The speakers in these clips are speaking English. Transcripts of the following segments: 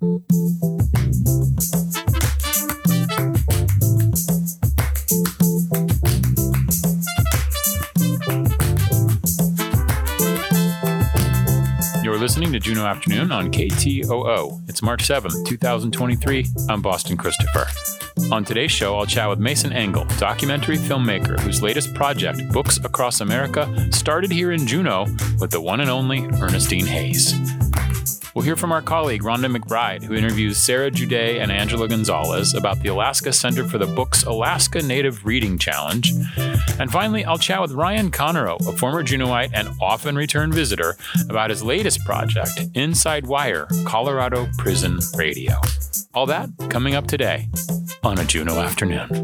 You're listening to Juno Afternoon on KTOO. It's March 7th, 2023. I'm Boston Christopher. On today's show, I'll chat with Mason Engel, documentary filmmaker whose latest project, Books Across America, started here in Juneau with the one and only Ernestine Hayes. We'll hear from our colleague, Rhonda McBride, who interviews Sarah Jude and Angela Gonzalez about the Alaska Center for the Book's Alaska Native Reading Challenge. And finally, I'll chat with Ryan Conero, a former Juneauite and often return visitor, about his latest project, Inside Wire, Colorado Prison Radio. All that coming up today on a Juneau Afternoon.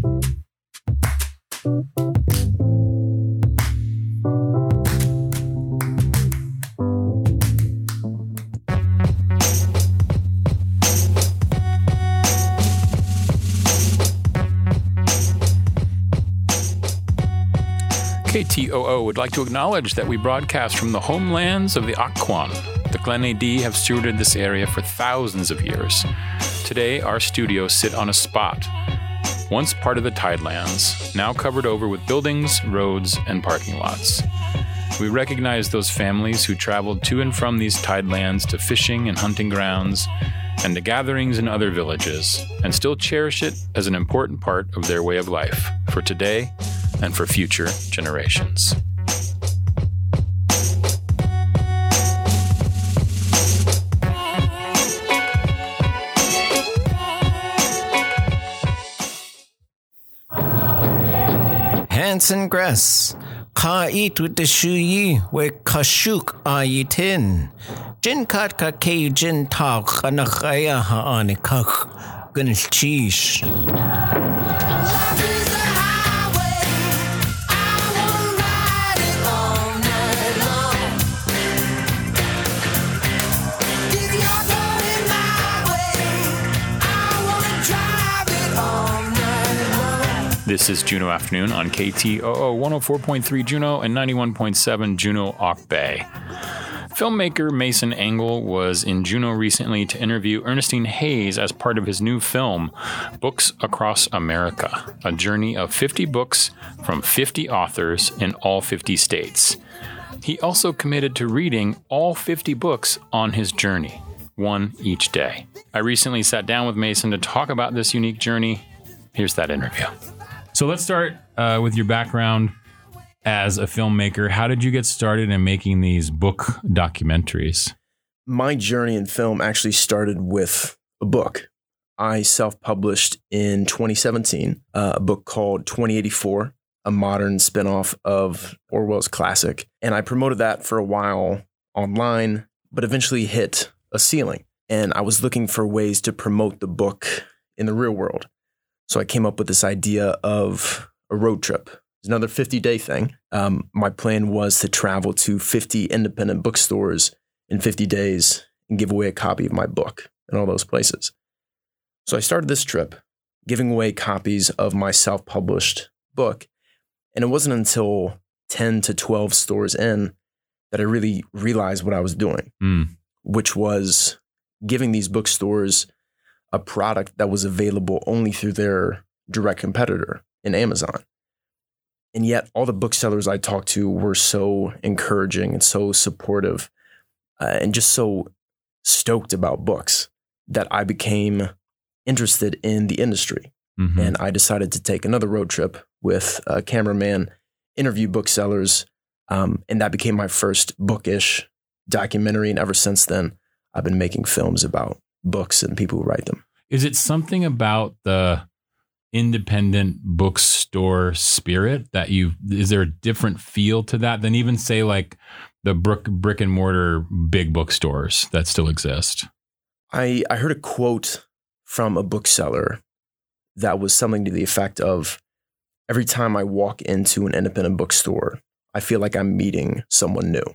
KTOO would like to acknowledge that we broadcast from the homelands of the Akwon. The Glenadee have stewarded this area for thousands of years. Today, our studios sit on a spot, once part of the Tidelands, now covered over with buildings, roads, and parking lots. We recognize those families who traveled to and from these Tidelands to fishing and hunting grounds and to gatherings in other villages, and still cherish it as an important part of their way of life for today and for future generations. Hanson Grass, Ka eat with the shuyi, we kashuk ayitin. Jin kat ka ke jin tak kanakaya haanikak, gunchish. This is Juneau Afternoon on KTOO 104.3 Juneau and 91.7 Juneau Auk Bay. Filmmaker Mason Engel was in Juneau recently to interview Ernestine Hayes as part of his new film, Books Across America, a journey of 50 books from 50 authors in all 50 states. He also committed to reading all 50 books on his journey, one each day. I recently sat down with Mason to talk about this unique journey. Here's that interview. So let's start with your background as a filmmaker. How did you get started in making these book documentaries? My journey in film actually started with a book. I self-published in 2017 a book called 2084, a modern spinoff of Orwell's classic. And I promoted that for a while online, but eventually hit a ceiling. And I was looking for ways to promote the book in the real world. So I came up with this idea of a road trip. It's another 50-day thing. My plan was to travel to 50 independent bookstores in 50 days and give away a copy of my book in all those places. So I started this trip giving away copies of my self-published book. And it wasn't until 10 to 12 stores in that I really realized what I was doing, which was giving these bookstores a product that was available only through their direct competitor in Amazon. And yet all the booksellers I talked to were so encouraging and so supportive and just so stoked about books that I became interested in the industry. Mm-hmm. And I decided to take another road trip with a cameraman, interview booksellers, and that became my first bookish documentary. And ever since then, I've been making films about books and people who write them. Is it something about the independent bookstore spirit that is there a different feel to that than even say like the brick and mortar big bookstores that still exist? I heard a quote from a bookseller that was something to the effect of, every time I walk into an independent bookstore, I feel like I'm meeting someone new,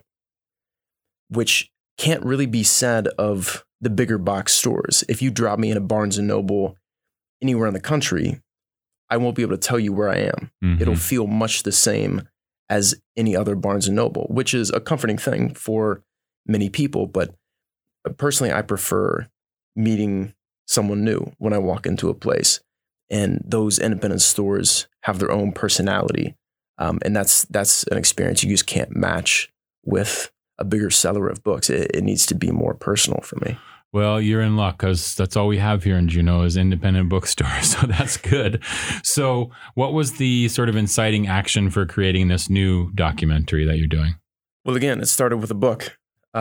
which can't really be said of the bigger box stores. If you drop me in a Barnes & Noble anywhere in the country, I won't be able to tell you where I am. Mm-hmm. It'll feel much the same as any other Barnes & Noble, which is a comforting thing for many people. But personally, I prefer meeting someone new when I walk into a place. And those independent stores have their own personality. And that's an experience you just can't match with a bigger seller of books. It needs to be more personal for me. Well, you're in luck because that's all we have here in Juneau is independent bookstores. So that's good. So what was the sort of inciting action for creating this new documentary that you're doing? Well, again, it started with a book.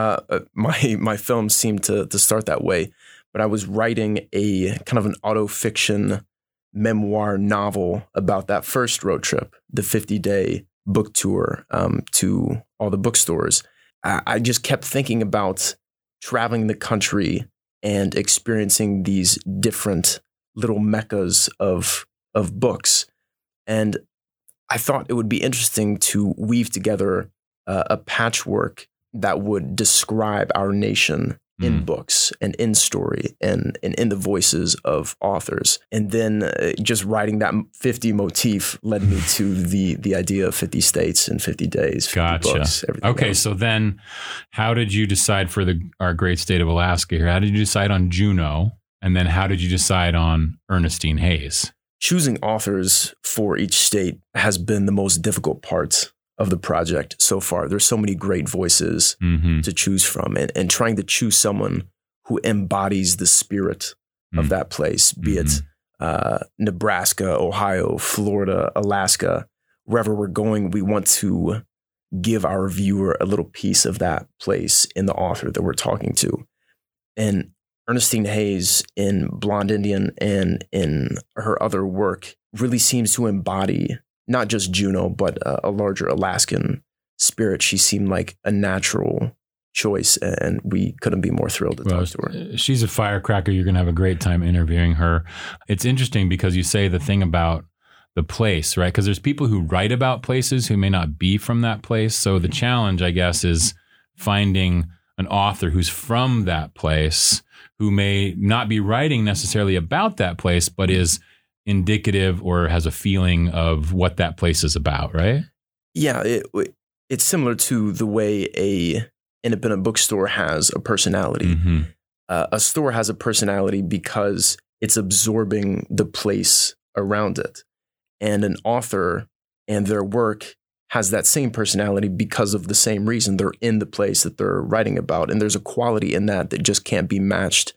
My film seemed to start that way, but I was writing a kind of an autofiction memoir novel about that first road trip, the 50-day book tour to all the bookstores. I just kept thinking about traveling the country and experiencing these different little meccas of books. And I thought it would be interesting to weave together a patchwork that would describe our nation in books and in story and in the voices of authors. And then just writing that 50 motif led me to the idea of 50 states and 50 days, 50 books, everything Okay, else. so then how did you decide for our great state of Alaska here? How did you decide on Juneau? And then how did you decide on Ernestine Hayes? Choosing authors for each state has been the most difficult part of the project so far. There's so many great voices to choose from, and trying to choose someone who embodies the spirit of that place, be it Nebraska, Ohio, Florida, Alaska, wherever we're going, we want to give our viewer a little piece of that place in the author that we're talking to. And Ernestine Hayes in Blonde Indian and in her other work really seems to embody not just Juneau, but a larger Alaskan spirit. She seemed like a natural choice, and we couldn't be more thrilled to talk to her. She's a firecracker. You're going to have a great time interviewing her. It's interesting because you say the thing about the place, right? Because there's people who write about places who may not be from that place. So the challenge, I guess, is finding an author who's from that place, who may not be writing necessarily about that place, but is indicative or has a feeling of what that place is about, right? Yeah, it's similar to the way a independent bookstore has a personality. A store has a personality because it's absorbing the place around it. And an author and their work has that same personality because of the same reason. They're in the place that they're writing about. And there's a quality in that just can't be matched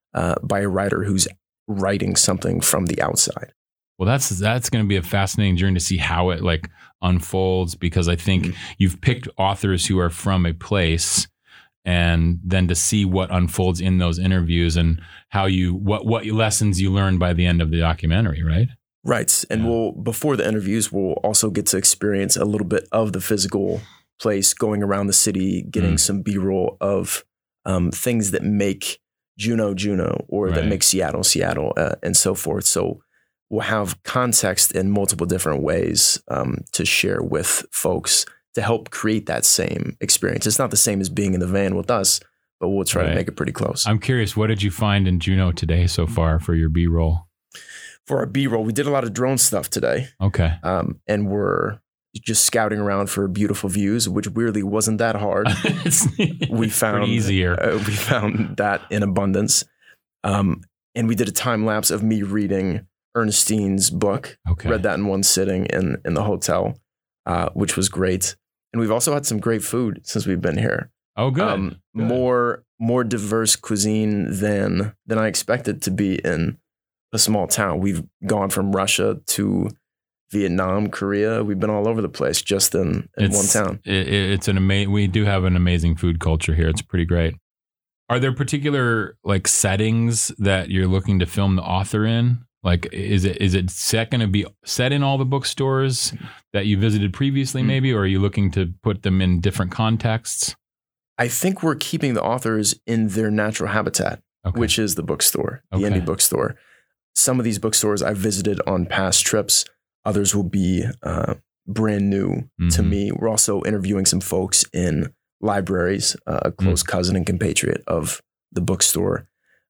by a writer who's writing something from the outside. Well, that's going to be a fascinating journey to see how it like unfolds, because I think you've picked authors who are from a place, and then to see what unfolds in those interviews and how what lessons you learn by the end of the documentary, right? Right. And before the interviews, we'll also get to experience a little bit of the physical place, going around the city, getting some B-roll of things that make Juneau, or that make Seattle, and so forth. So we'll have context in multiple different ways to share with folks to help create that same experience. It's not the same as being in the van with us, but we'll try to make it pretty close. I'm curious, what did you find in Juneau today so far for your B-roll? For our B-roll, we did a lot of drone stuff today. Okay. And we're just scouting around for beautiful views, which weirdly wasn't that hard. We found pretty easier. We found that in abundance. And we did a time lapse of me reading Ernestine's book. Okay. Read that in one sitting in the hotel, which was great. And we've also had some great food since we've been here. Oh, good. More diverse cuisine than I expected to be in a small town. We've gone from Russia to Vietnam, Korea. We've been all over the place just in one town. It's we do have an amazing food culture here. It's pretty great. Are there particular like settings that you're looking to film the author in? Like, is it going to be set in all the bookstores that you visited previously, maybe, or are you looking to put them in different contexts? I think we're keeping the authors in their natural habitat, which is the bookstore, the indie bookstore. Some of these bookstores I visited on past trips. Others will be brand new to me. We're also interviewing some folks in libraries, a close cousin and compatriot of the bookstore.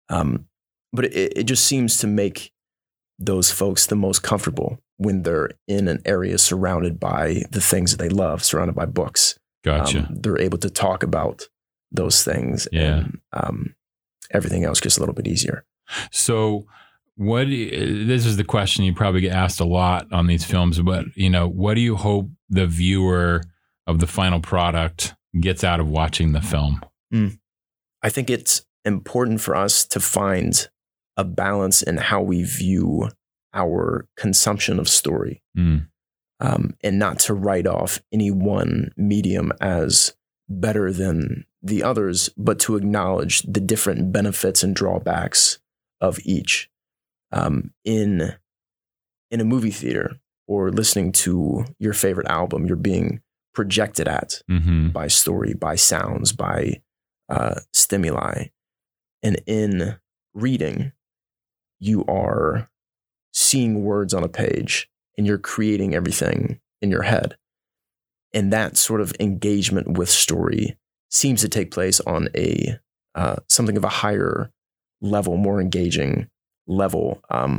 But it just seems to make those folks the most comfortable when they're in an area surrounded by the things that they love, surrounded by books. Gotcha. They're able to talk about those things. Yeah. And everything else gets a little bit easier. So this is the question you probably get asked a lot on these films, but what do you hope the viewer of the final product gets out of watching the film? I think it's important for us to find a balance in how we view our consumption of story, and not to write off any one medium as better than the others, but to acknowledge the different benefits and drawbacks of each. In a movie theater or listening to your favorite album, you're being projected at by story, by sounds, by stimuli. And in reading, you are seeing words on a page and you're creating everything in your head. And that sort of engagement with story seems to take place on a something of a higher level, more engaging level.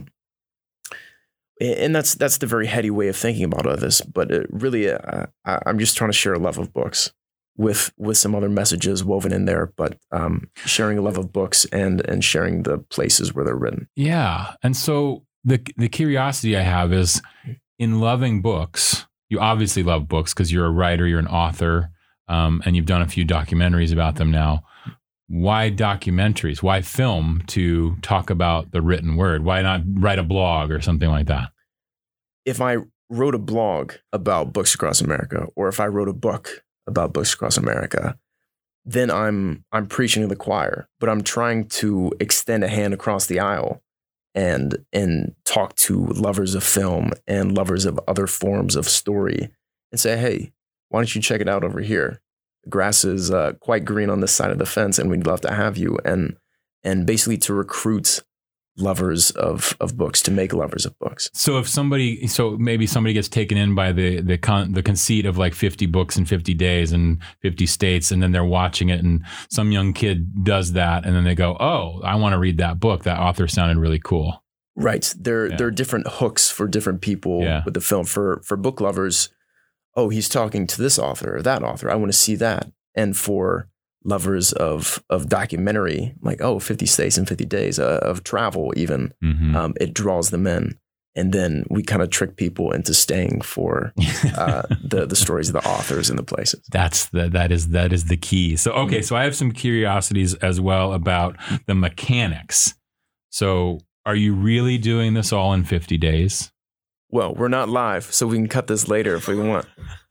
And that's the very heady way of thinking about all this. But really, I'm just trying to share a love of books with some other messages woven in there, but sharing a love of books and sharing the places where they're written. Yeah. And so the curiosity I have is, in loving books, you obviously love books because you're a writer, you're an author, and you've done a few documentaries about them now. Why documentaries? Why film to talk about the written word? Why not write a blog or something like that? If I wrote a blog about books across America, or if I wrote a book about books across America, then I'm preaching to the choir, but I'm trying to extend a hand across the aisle and talk to lovers of film and lovers of other forms of story and say, hey, why don't you check it out over here? The grass is quite green on this side of the fence, and we'd love to have you. And basically to recruit lovers of books, to make lovers of books. So maybe somebody gets taken in by the conceit of like 50 books in 50 days and 50 states, and then they're watching it, and some young kid does that, and then they go, oh, I want to read that book. That author sounded really cool. Right. There are different hooks for different people with the film. For book lovers, oh, he's talking to this author or that author, I want to see that. And for lovers of documentary, like, 50 states in 50 days of travel even, it draws them in. And then we kind of trick people into staying for the stories of the authors and the places. That is the key. So, okay, so I have some curiosities as well about the mechanics. So are you really doing this all in 50 days? Well, we're not live, so we can cut this later if we want.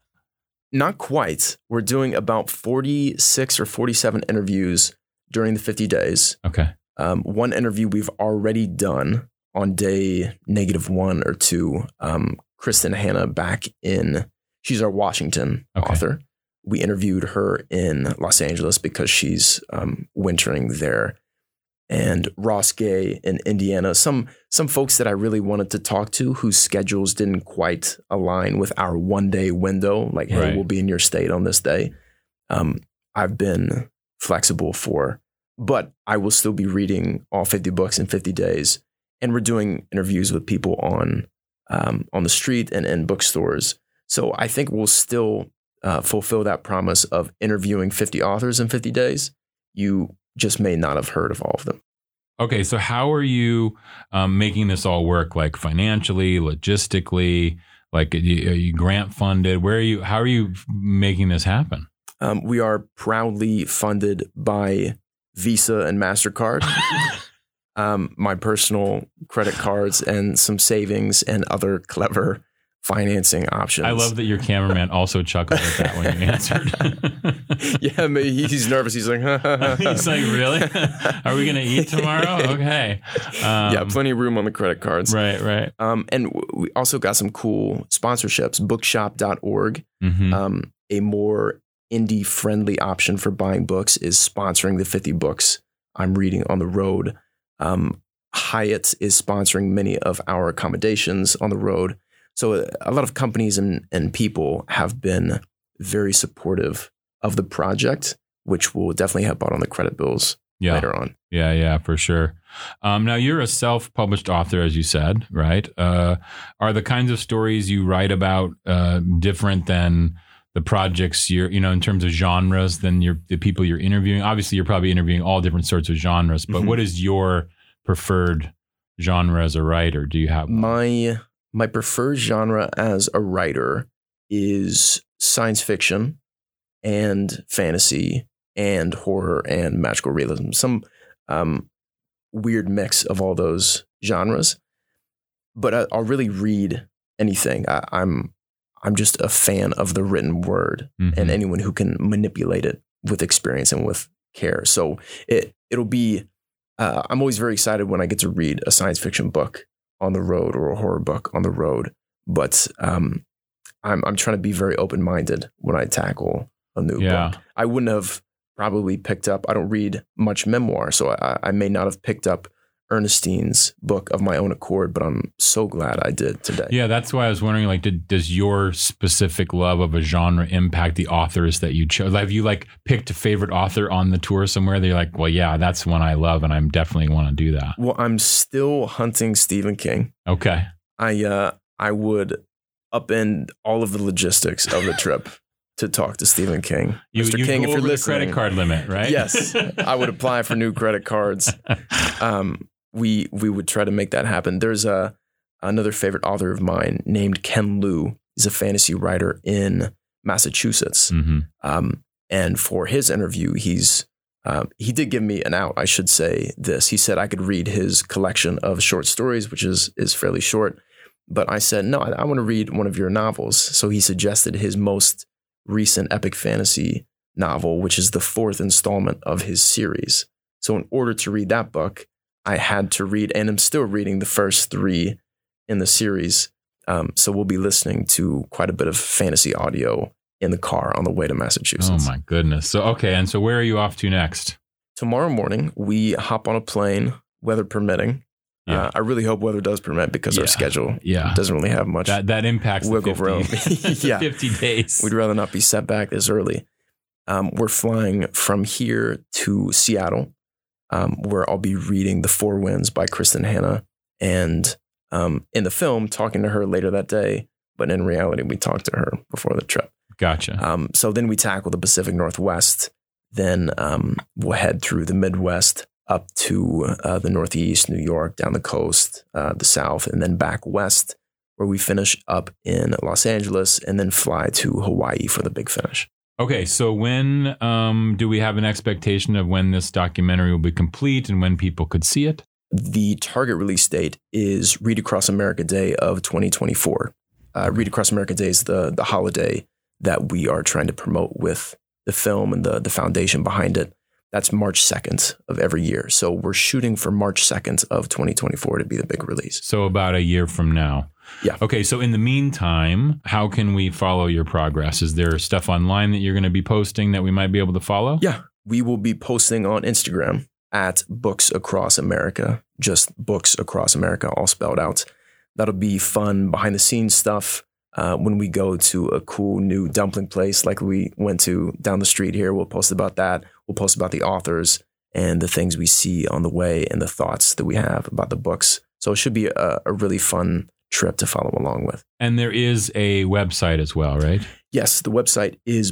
Not quite. We're doing about 46 or 47 interviews during the 50 days. Okay. One interview we've already done on day -1 or 2. Kristen Hanna she's our Washington author. We interviewed her in Los Angeles because she's wintering there. And Ross Gay in Indiana, some folks that I really wanted to talk to whose schedules didn't quite align with our 1-day window. Like, hey, we'll be in your state on this day. I've been flexible for, but I will still be reading all 50 books in 50 days. And we're doing interviews with people on the street and in bookstores. So I think we'll still fulfill that promise of interviewing 50 authors in 50 days. You just may not have heard of all of them. Okay, so how are you making this all work, like financially, logistically? Like, are you grant funded? How are you making this happen? We are proudly funded by Visa and MasterCard, my personal credit cards, and some savings and other clever financing options. I love that your cameraman also chuckled at that when you answered. Yeah, he's nervous. He's like, he's like, really? Are we going to eat tomorrow? Okay. Yeah, plenty of room on the credit cards. Right. And we also got some cool sponsorships. Bookshop.org, a more indie-friendly option for buying books, is sponsoring the 50 books I'm reading on the road. Hyatt is sponsoring many of our accommodations on the road. So a lot of companies and people have been very supportive of the project, which will definitely help out on the credit bills later on. Yeah, for sure. Now, you're a self-published author, as you said, right? Are the kinds of stories you write about different than the projects in terms of genres than the people you're interviewing? Obviously, you're probably interviewing all different sorts of genres, but what is your preferred genre as a writer? Do you have one? My preferred genre as a writer is science fiction and fantasy and horror and magical realism. Some weird mix of all those genres. But I'll really read anything. I'm just a fan of the written word and anyone who can manipulate it with experience and with care. So it'll be. I'm always very excited when I get to read a science fiction book on the road or a horror book on the road. But I'm trying to be very open-minded when I tackle a new book. I wouldn't have probably picked up. I don't read much memoir, so I may not have picked up Ernestine's book of my own accord, but I'm so glad I did today. Yeah, that's why I was wondering, like, does your specific love of a genre impact the authors that you chose? Have you picked a favorite author on the tour somewhere that you're like, well, yeah, that's one I love and I definitely want to do that? Well, I'm still hunting Stephen King. Okay. I would upend all of the logistics of the trip to talk to Stephen King. Mr. King, if you're listening, credit card limit, right? Yes, I would apply for new credit cards. We would try to make that happen. There's another favorite author of mine named Ken Liu. He's a fantasy writer in Massachusetts. And for his interview, he did give me an out. I should say this. He said I could read his collection of short stories, which is fairly short. But I said, no, I want to read one of your novels. So he suggested his most recent epic fantasy novel, which is the 4th installment of his series. So in order to read that book, I had to read, and I'm still reading the first 3 in the series. So we'll be listening to quite a bit of fantasy audio in the car on the way to Massachusetts. Oh my goodness. So, okay. And so where are you off to next? Tomorrow morning, we hop on a plane, weather permitting. Yeah. I really hope weather does permit because our schedule doesn't really have much. That impacts wiggle room. 50 days. We'd rather not be set back this early. We're flying from here to Seattle, where I'll be reading The Four Winds by Kristen Hanna. And in the film, talking to her later that day. But in reality, we talked to her before the trip. Gotcha. So then we tackle the Pacific Northwest. Then we'll head through the Midwest up to the Northeast, New York, down the coast, the South, and then back west, where we finish up in Los Angeles and then fly to Hawaii for the big finish. Okay, so when do we have an expectation of when this documentary will be complete and when people could see it? The target release date is Read Across America Day of 2024. Read Across America Day is the holiday that we are trying to promote with the film and the foundation behind it. That's March 2nd of every year. So we're shooting for March 2nd of 2024 to be the big release. So about a year from now. Yeah. Okay. So in the meantime, how can we follow your progress? Is there stuff online that you're going to be posting that we might be able to follow? Yeah. We will be posting on Instagram at Books Across America, just Books Across America, all spelled out. That'll be fun behind the scenes stuff. When we go to a cool new dumpling place like we went to down the street here, we'll post about that. We'll post about the authors and the things we see on the way and the thoughts that we have about the books. So it should be a really fun trip to follow along with. And there is a website as well, right? Yes, the website is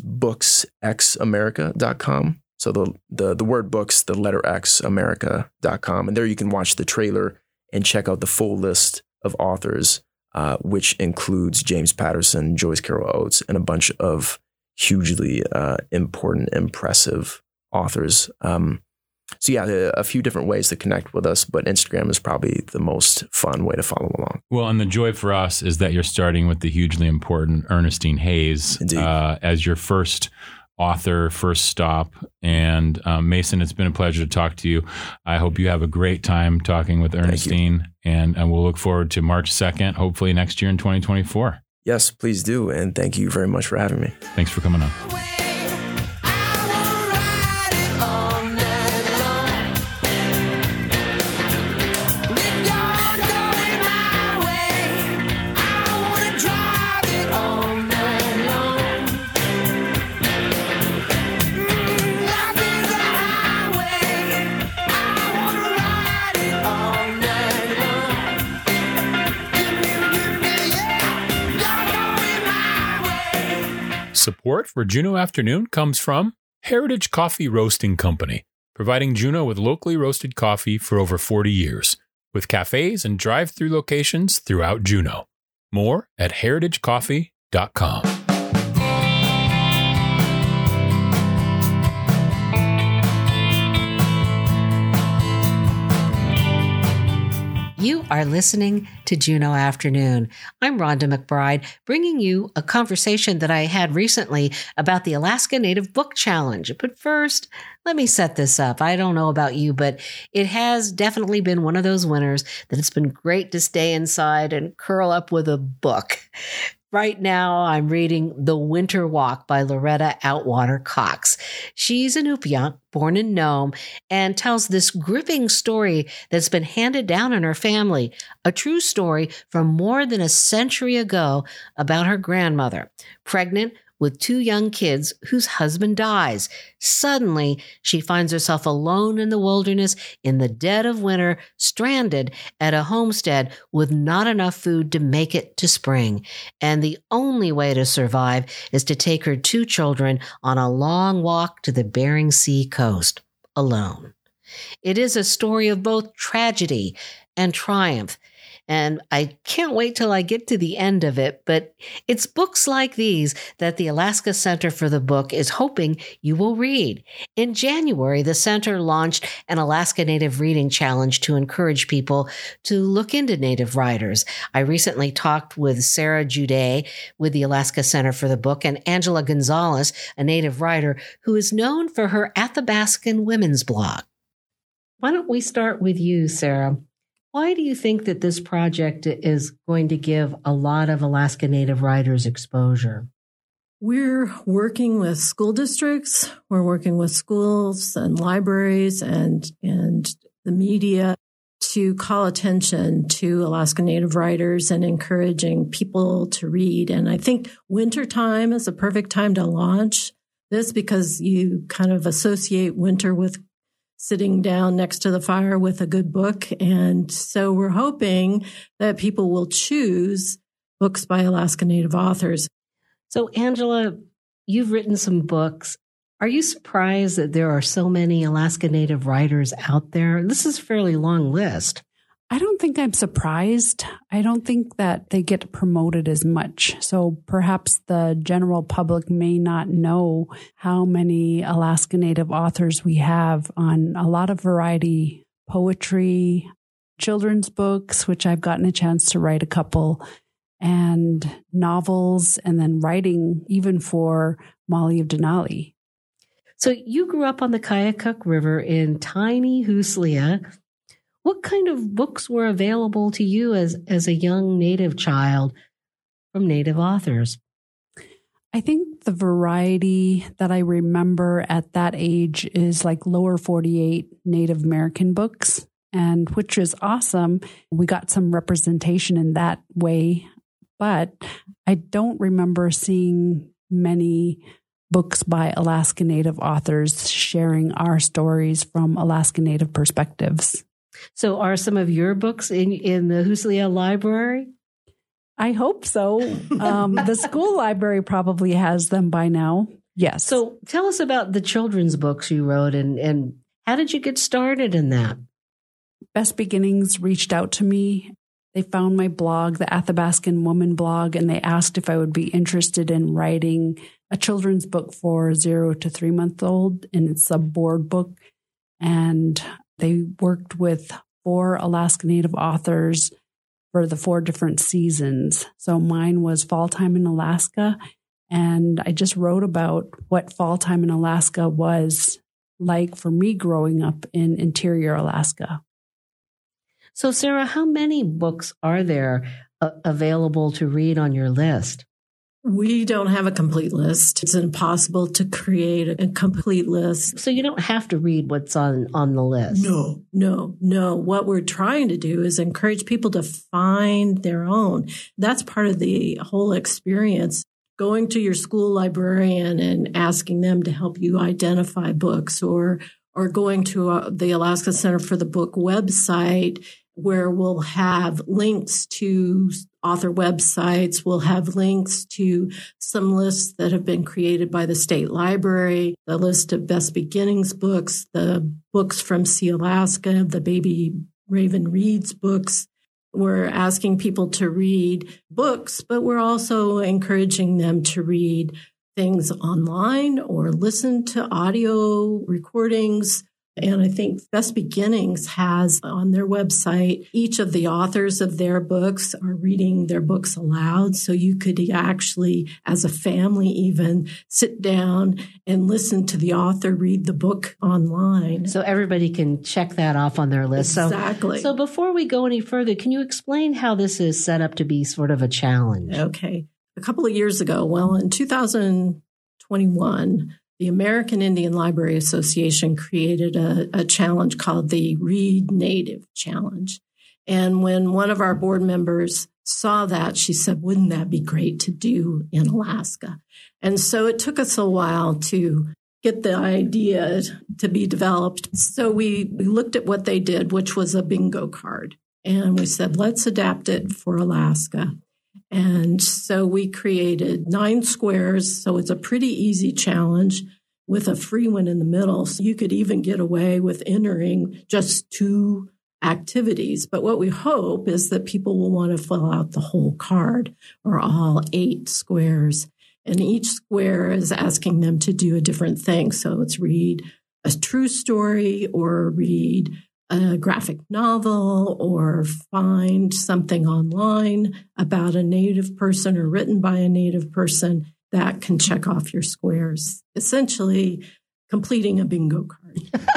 booksxamerica.com. So the word books, the letter X, America.com. And there you can watch the trailer and check out the full list of authors, which includes James Patterson, Joyce Carol Oates, and a bunch of hugely important, impressive authors. So yeah, a few different ways to connect with us, but Instagram is probably the most fun way to follow along. Well, and the joy for us is that you're starting with the hugely important Ernestine Hayes as your first author, first stop. And Mason, it's been a pleasure to talk to you. I hope you have a great time talking with Ernestine, and we'll look forward to March 2nd, hopefully next year in 2024. Yes, please do. And thank you very much for having me. Thanks for coming on. Support for Juneau Afternoon comes from Heritage Coffee Roasting Company, providing Juneau with locally roasted coffee for over 40 years, with cafes and drive-through locations throughout Juneau. More at heritagecoffee.com. You are listening to Juneau Afternoon. I'm Rhonda McBride, bringing you a conversation that I had recently about the Alaska Native Book Challenge. But first, let me set this up. I don't know about you, but it has definitely been one of those winters that it's been great to stay inside and curl up with a book. Right now, I'm reading The Winter Walk by Loretta Outwater Cox. She's an Upyaq, born in Nome, and tells this gripping story that's been handed down in her family, a true story from more than a century ago about her grandmother, pregnant with 2 young kids whose husband dies. Suddenly, she finds herself alone in the wilderness in the dead of winter, stranded at a homestead with not enough food to make it to spring. And the only way to survive is to take her 2 children on a long walk to the Bering Sea coast, alone. It is a story of both tragedy and triumph. And I can't wait till I get to the end of it, but it's books like these that the Alaska Center for the Book is hoping you will read. In January, the center launched an Alaska Native Reading Challenge to encourage people to look into Native writers. I recently talked with Sarah Jude with the Alaska Center for the Book and Angela Gonzalez, a Native writer who is known for her Athabascan Women's blog. Why don't we start with you, Sarah? Why do you think that this project is going to give a lot of Alaska Native writers exposure? We're working with school districts. We're working with schools and libraries and the media to call attention to Alaska Native writers and encouraging people to read. And I think wintertime is a perfect time to launch this because you kind of associate winter with sitting down next to the fire with a good book. And so we're hoping that people will choose books by Alaska Native authors. So, Angela, you've written some books. Are you surprised that there are so many Alaska Native writers out there? This is a fairly long list. I don't think I'm surprised. I don't think that they get promoted as much. So perhaps the general public may not know how many Alaska Native authors we have on a lot of variety, poetry, children's books, which I've gotten a chance to write a couple, and novels, and then writing even for Molly of Denali. So you grew up on the Kayakuk River in tiny Huslia. What kind of books were available to you as a young Native child from Native authors? I think the variety that I remember at that age is like lower 48 Native American books, and which is awesome. We got some representation in that way, but I don't remember seeing many books by Alaska Native authors sharing our stories from Alaska Native perspectives. So are some of your books in the Huslia Library? I hope so. The school library probably has them by now. Yes. So tell us about the children's books you wrote and how did you get started in that? Best Beginnings reached out to me. They found my blog, the Athabascan Woman blog, and they asked if I would be interested in writing a children's book for 0 to 3 month old. And it's a board book. And they worked with 4 Alaska Native authors for the 4 different seasons. So mine was Fall Time in Alaska. And I just wrote about what fall time in Alaska was like for me growing up in interior Alaska. So, Sarah, how many books are there available to read on your list? We don't have a complete list. It's impossible to create a complete list. So you don't have to read what's on the list. No. What we're trying to do is encourage people to find their own. That's part of the whole experience. Going to your school librarian and asking them to help you identify books, or going to the Alaska Center for the Book website where we'll have links to author websites. We'll have links to some lists that have been created by the state library, the list of Best Beginnings books, the books from Sealaska, the Baby Raven Reads books. We're asking people to read books, but we're also encouraging them to read things online or listen to audio recordings. And I think Best Beginnings has on their website, each of the authors of their books are reading their books aloud. So you could actually, as a family even, sit down and listen to the author read the book online. So everybody can check that off on their list. Exactly. So before we go any further, can you explain how this is set up to be sort of a challenge? Okay. A couple of years ago, in 2021, the American Indian Library Association created a challenge called the Read Native Challenge. And when one of our board members saw that, she said, wouldn't that be great to do in Alaska? And so it took us a while to get the idea to be developed. So we looked at what they did, which was a bingo card. And we said, let's adapt it for Alaska. And so we created 9 squares. So it's a pretty easy challenge with a free one in the middle. So you could even get away with entering just 2 activities. But what we hope is that people will want to fill out the whole card or all 8 squares. And each square is asking them to do a different thing. So it's read a true story or read a graphic novel or find something online about a Native person or written by a Native person that can check off your squares, essentially completing a bingo card.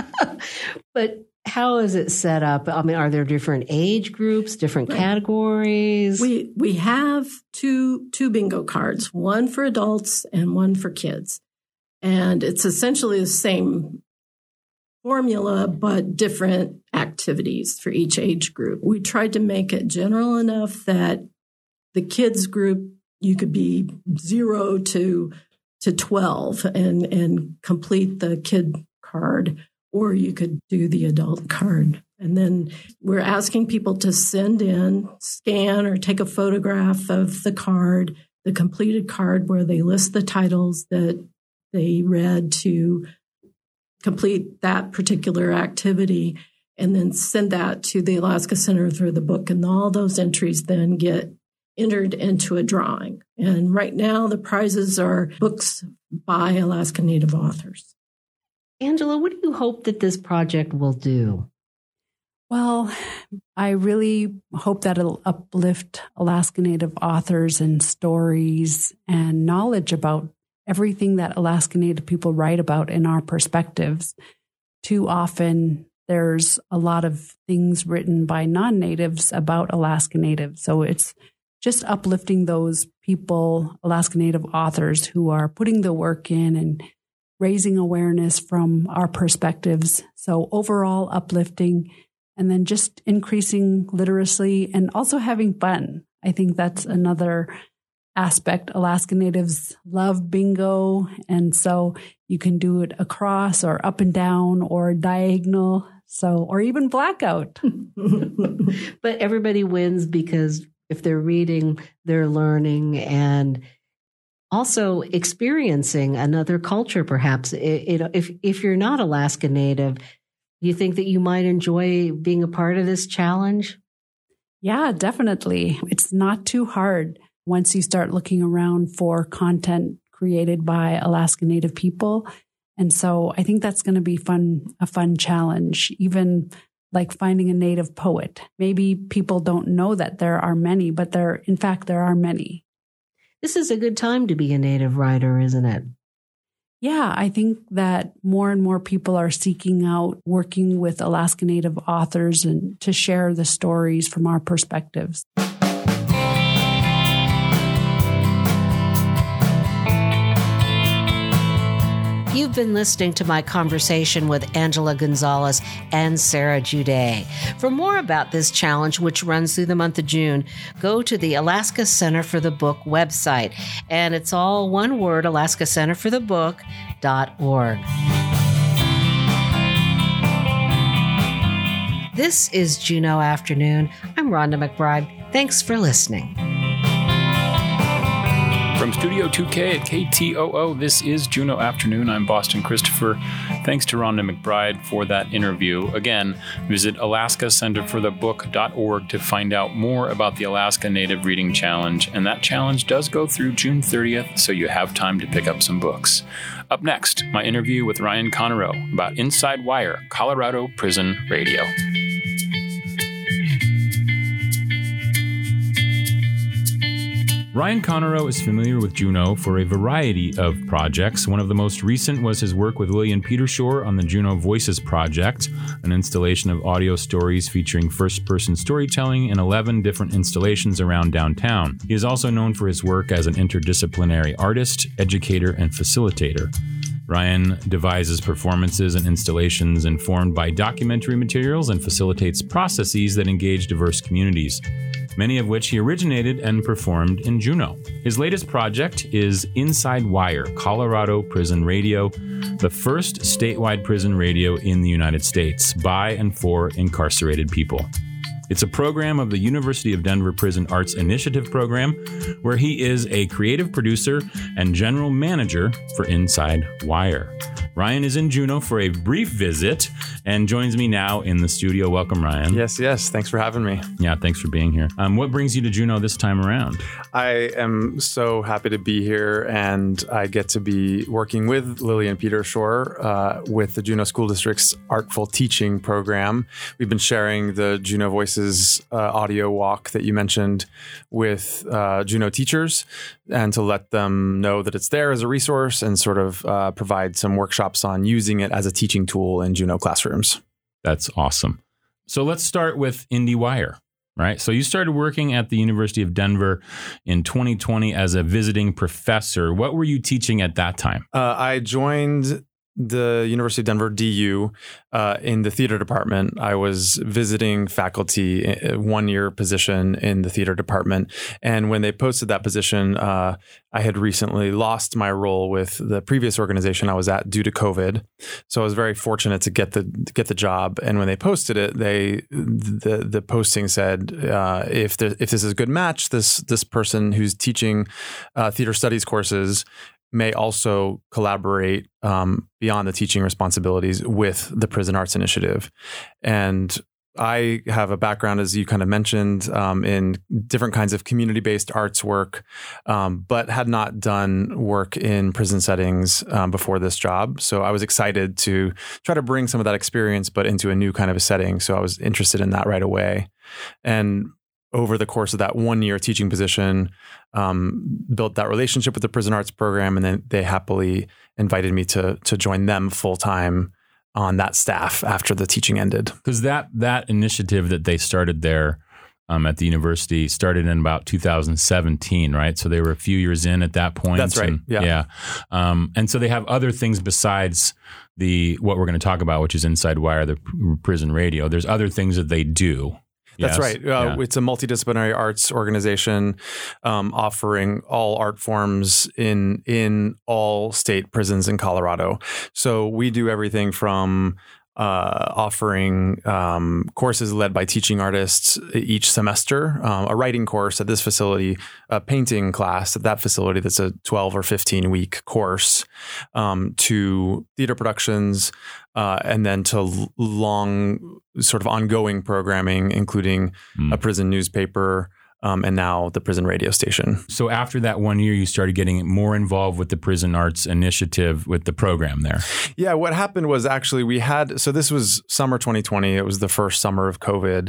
But how is it set up? I mean, are there different age groups, different categories? We have two bingo cards, one for adults and one for kids. And it's essentially the same formula, but different activities for each age group. We tried to make it general enough that the kids group, you could be 0 to 12 and complete the kid card, or you could do the adult card. And then we're asking people to send in, scan, or take a photograph of the card, the completed card where they list the titles that they read to complete that particular activity, and then send that to the Alaska Center for the Book. And all those entries then get entered into a drawing. And right now the prizes are books by Alaska Native authors. Angela, what do you hope that this project will do? Well, I really hope that it'll uplift Alaska Native authors and stories and knowledge about everything that Alaska Native people write about in our perspectives. Too often, there's a lot of things written by non-natives about Alaska Natives. So it's just uplifting those people, Alaska Native authors, who are putting the work in and raising awareness from our perspectives. So overall uplifting, and then just increasing literacy and also having fun. I think that's another aspect. Alaska Natives love bingo, and so you can do it across or up and down or diagonal, or even blackout. But everybody wins because if they're reading, they're learning and also experiencing another culture, perhaps. If you're not Alaska Native, you think that you might enjoy being a part of this challenge? Yeah, definitely. It's not too hard once you start looking around for content created by Alaska Native people. And so I think that's going to be a fun challenge, even like finding a Native poet. Maybe people don't know that there are many, but there are many. This is a good time to be a Native writer, isn't it? Yeah, I think that more and more people are seeking out working with Alaska Native authors and to share the stories from our perspectives. You've been listening to my conversation with Angela Gonzalez and Sarah Jude. For more about this challenge, which runs through the month of June, go to the Alaska Center for the Book website. And it's all one word, alaskacenterforthebook.org. This is Juneau Afternoon. I'm Rhonda McBride. Thanks for listening. From Studio 2K at KTOO, this is Juneau Afternoon. I'm Boston Christopher. Thanks to Rhonda McBride for that interview. Again, visit alaskacenterforthebook.org to find out more about the Alaska Native Reading Challenge. And that challenge does go through June 30th, so you have time to pick up some books. Up next, my interview with Ryan Connerow about Inside Wire, Colorado Prison Radio. Ryan Connerow is familiar with Juneau for a variety of projects. One of the most recent was his work with Lillian Petershore on the Juneau Voices Project, an installation of audio stories featuring first-person storytelling in 11 different installations around downtown. He is also known for his work as an interdisciplinary artist, educator, and facilitator. Ryan devises performances and installations informed by documentary materials and facilitates processes that engage diverse communities, many of which he originated and performed in Juneau. His latest project is Inside Wire, Colorado Prison Radio, the first statewide prison radio in the United States by and for incarcerated people. It's a program of the University of Denver Prison Arts Initiative program, where he is a creative producer and general manager for Inside Wire. Ryan is in Juneau for a brief visit and joins me now in the studio. Welcome, Ryan. Yes. Thanks for having me. Yeah, thanks for being here. What brings you to Juneau this time around? I am so happy to be here, and I get to be working with Lillian Petershore with the Juneau School District's Artful Teaching program. We've been sharing the Juneau Voices audio walk that you mentioned with Juneau teachers, and to let them know that it's there as a resource and sort of provide some workshops on using it as a teaching tool in Juneau classrooms. That's awesome. So let's start with IndieWire, right? So you started working at the University of Denver in 2020 as a visiting professor. What were you teaching at that time? I joined the University of Denver DU in the theater department. I was visiting faculty, a 1-year position in the theater department. And when they posted that position, I had recently lost my role with the previous organization I was at due to COVID. So I was very fortunate to get the job. And when they posted it, the posting said, if this is a good match, this person who's teaching theater studies courses may also collaborate beyond the teaching responsibilities with the Prison Arts Initiative. And I have a background, as you kind of mentioned, in different kinds of community-based arts work, but had not done work in prison settings before this job. So I was excited to try to bring some of that experience, but into a new kind of a setting. So I was interested in that right away. And over the course of that 1-year teaching position, built that relationship with the Prison Arts program, and then they happily invited me to join them full-time on that staff after the teaching ended. Because that initiative that they started there at the university started in about 2017, right? So they were a few years in at that point. That's right. Yeah. And so they have other things besides what we're going to talk about, which is Inside Wire, the prison radio. There's other things that they do. That's right. It's a multidisciplinary arts organization offering all art forms in all state prisons in Colorado. So we do everything from offering courses led by teaching artists each semester, a writing course at this facility, a painting class at that facility that's a 12 or 15 week course, to theater productions, and then to long sort of ongoing programming, including a prison newspaper, and now the prison radio station. So after that 1 year, you started getting more involved with the Prison Arts Initiative with the program there. Yeah, what happened was actually so this was summer 2020. It was the first summer of COVID.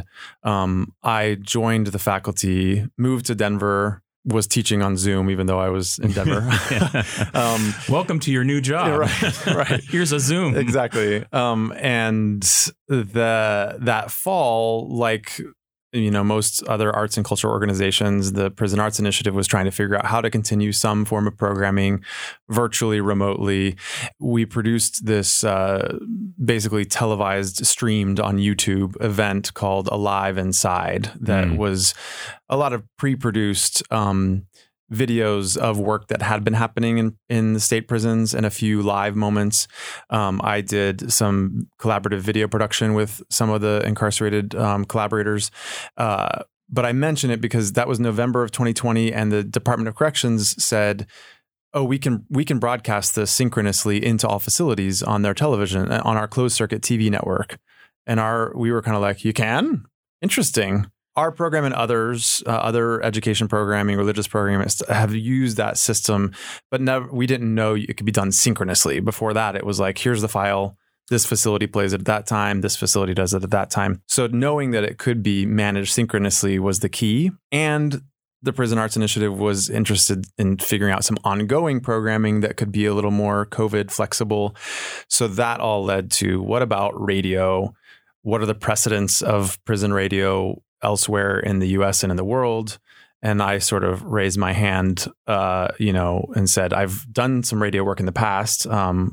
I joined the faculty, moved to Denver, was teaching on Zoom, even though I was in Denver. Welcome to your new job. Right. Here's a Zoom. Exactly. And that fall, like, most other arts and cultural organizations, the Prison Arts Initiative was trying to figure out how to continue some form of programming virtually, remotely. We produced this basically televised, streamed on YouTube event called Alive Inside that was a lot of pre-produced videos of work that had been happening in the state prisons and a few live moments. I did some collaborative video production with some of the incarcerated collaborators. But I mention it because that was November of 2020, and the Department of Corrections said, "Oh, we can broadcast this synchronously into all facilities on their television, on our closed circuit TV network." And we were kind of like, "You can? Interesting." Our program and others, other education programming, religious programming, have used that system, but we didn't know it could be done synchronously. Before that, it was like, here's the file. This facility plays it at that time. This facility does it at that time. So knowing that it could be managed synchronously was the key. And the Prison Arts Initiative was interested in figuring out some ongoing programming that could be a little more COVID flexible. So that all led to, what about radio? What are the precedents of prison radio elsewhere in the US and in the world? And I sort of raised my hand, and said, I've done some radio work in the past.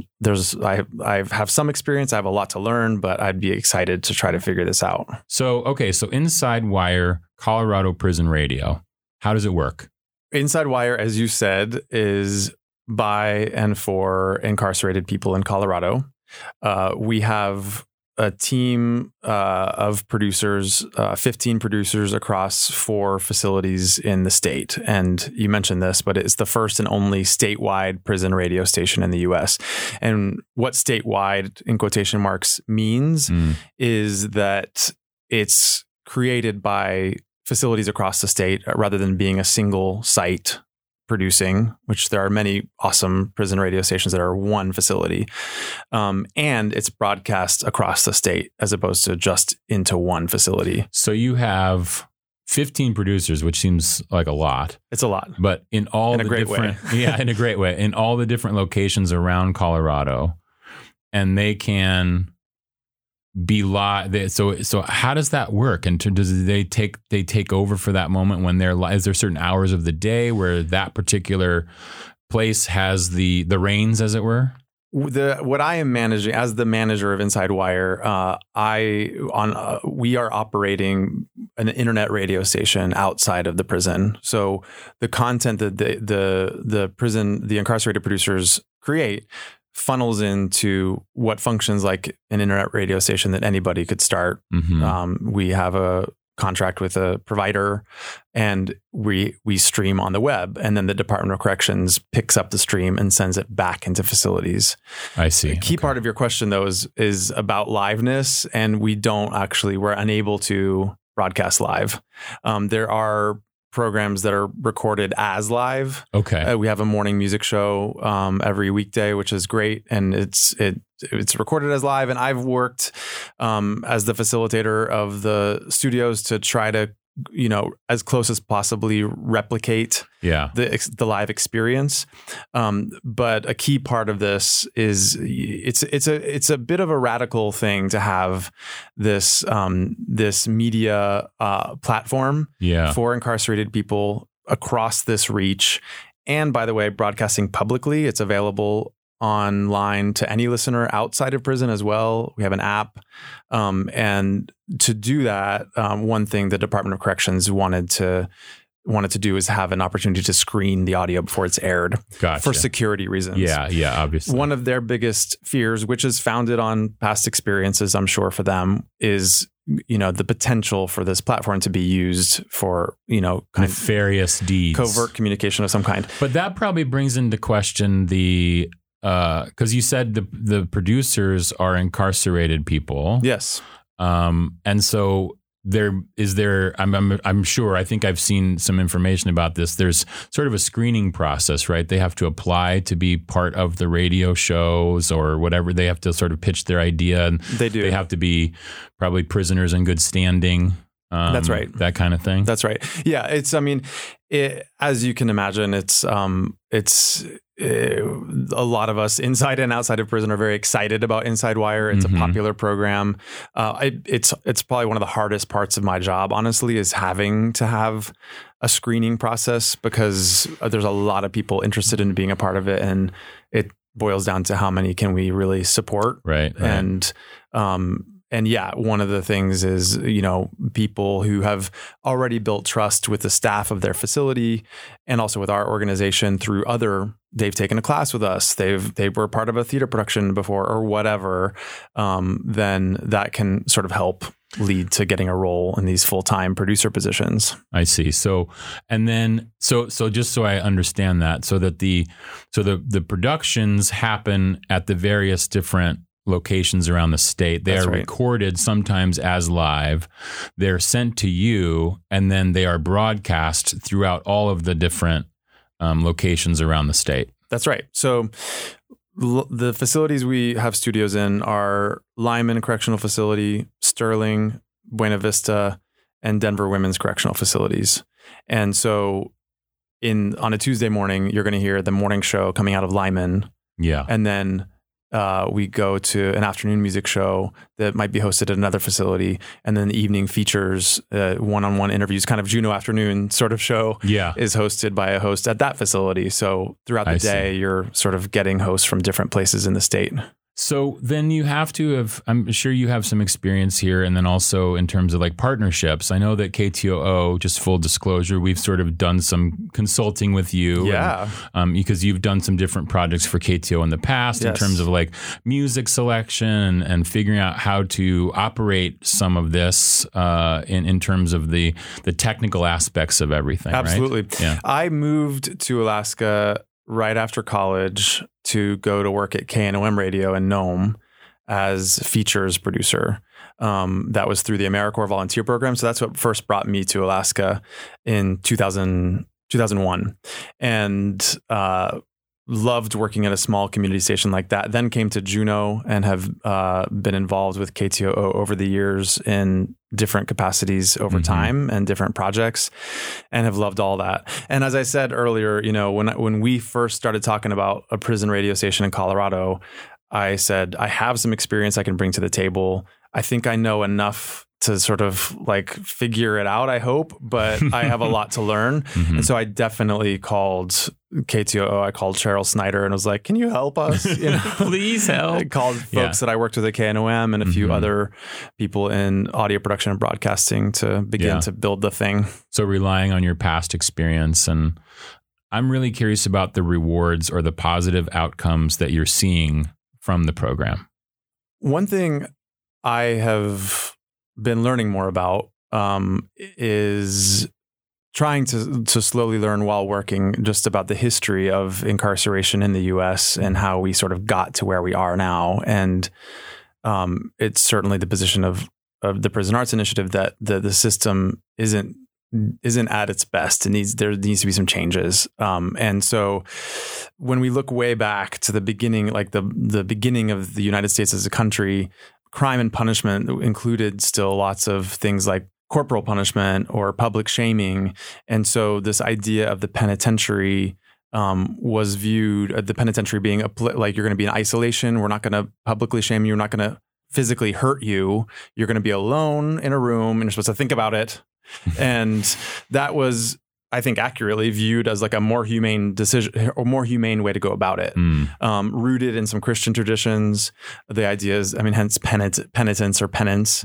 I have some experience. I have a lot to learn, but I'd be excited to try to figure this out. So Inside Wire, Colorado Prison Radio. How does it work? Inside Wire, as you said, is by and for incarcerated people in Colorado. We have a team of producers, 15 producers across 4 facilities in the state. And you mentioned this, but it's the first and only statewide prison radio station in the U.S. And what statewide, in quotation marks, means is that it's created by facilities across the state rather than being a single site producing, which there are many awesome prison radio stations that are one facility. And it's broadcast across the state as opposed to just into one facility. So you have 15 producers, which seems like a lot. It's a lot. But in all in the a great different way. Yeah, in a great way. In all the different locations around Colorado. And they can be live. So how does that work? And does they take over for that moment when they're live? Is there certain hours of the day where that particular place has the reins, as it were? What I am managing as the manager of Inside Wire, we are operating an internet radio station outside of the prison. So the content that the incarcerated producers create funnels into what functions like an internet radio station that anybody could start. Mm-hmm. We have a contract with a provider, and we stream on the web, and then the Department of Corrections picks up the stream and sends it back into facilities. I see. A key part of your question, though, is about liveness, and we're unable to broadcast live. There are programs that are recorded as live. Okay. We have a morning music show every weekday, which is great, and it's recorded as live. And I've worked as the facilitator of the studios to try to, as close as possibly replicate the live experience. But a key part of this is it's a bit of a radical thing to have this media platform for incarcerated people across this reach. And by the way, broadcasting publicly, it's available online to any listener outside of prison as well. We have an app. And to do that, one thing the Department of Corrections wanted to do is have an opportunity to screen the audio before it's aired. Gotcha. For security reasons. Yeah, obviously. One of their biggest fears, which is founded on past experiences, I'm sure, for them, is the potential for this platform to be used for, nefarious deeds, covert communication of some kind. But that probably brings into question because you said the producers are incarcerated people. Yes. And so I'm sure, I think I've seen some information about this. There's sort of a screening process, right? They have to apply to be part of the radio shows or whatever. They have to sort of pitch their idea. And they do. They have to be probably prisoners in good standing. That's right. That kind of thing. That's right. Yeah. As you can imagine, it's a lot of us inside and outside of prison are very excited about Inside Wire. It's a popular program. It's probably one of the hardest parts of my job, honestly, is having to have a screening process because there's a lot of people interested in being a part of it, and it boils down to how many can we really support. Right. yeah, one of the things is, people who have already built trust with the staff of their facility and also with our organization through they've taken a class with us, they were part of a theater production before or whatever, then that can sort of help lead to getting a role in these full-time producer positions. I see. So just so I understand that, so the productions happen at the various different locations around the state. They are recorded sometimes as live. They're sent to you, and then they are broadcast throughout all of the different locations around the state. That's right. So the facilities we have studios in are Lyman Correctional Facility, Sterling, Buena Vista, and Denver Women's Correctional Facilities. And so on a Tuesday morning, you're going to hear the morning show coming out of Lyman. Yeah. And then we go to an afternoon music show that might be hosted at another facility. And then the evening features one-on-one interviews, kind of Juno afternoon sort of show is hosted by a host at that facility. So throughout the day, you're sort of getting hosts from different places in the state. So then you have to have, I'm sure you have some experience here. And then also in terms of like partnerships, I know that KTOO, just full disclosure, we've sort of done some consulting with you. Yeah. And, because you've done some different projects for KTOO in the past in terms of like music selection and figuring out how to operate some of this in terms of the technical aspects of everything. Absolutely. Right? Yeah. I moved to Alaska right after college to go to work at KNOM Radio in Nome as features producer. That was through the AmeriCorps volunteer program. So that's what first brought me to Alaska in 2001. And loved working at a small community station like that. Then came to Juno and have been involved with KTOO over the years in different capacities over time and different projects, and have loved all that. And as I said earlier, when we first started talking about a prison radio station in Colorado, I said, I have some experience I can bring to the table. I think I know enough to sort of like figure it out, I hope, but I have a lot to learn. And so I definitely called KTOO. I called Cheryl Snyder and was like, can you help us? Please help. I called folks that I worked with at KNOM and a few other people in audio production and broadcasting to begin to build the thing. So relying on your past experience. And I'm really curious about the rewards or the positive outcomes that you're seeing from the program. One thing I have been learning more about is trying to slowly learn while working just about the history of incarceration in the U.S. and how we sort of got to where we are now. And it's certainly the position of the Prison Arts Initiative that the system isn't at its best. There needs to be some changes. And so when we look way back to the beginning, like the beginning of the United States as a country, crime and punishment included still lots of things like corporal punishment or public shaming. And so this idea of the penitentiary was viewed, the penitentiary being like you're going to be in isolation. We're not going to publicly shame you. We're not going to physically hurt you. You're going to be alone in a room and you're supposed to think about it. And that was, I think, accurately viewed as like a more humane decision or more humane way to go about it. Rooted in some Christian traditions, the idea is, hence penitence or penance.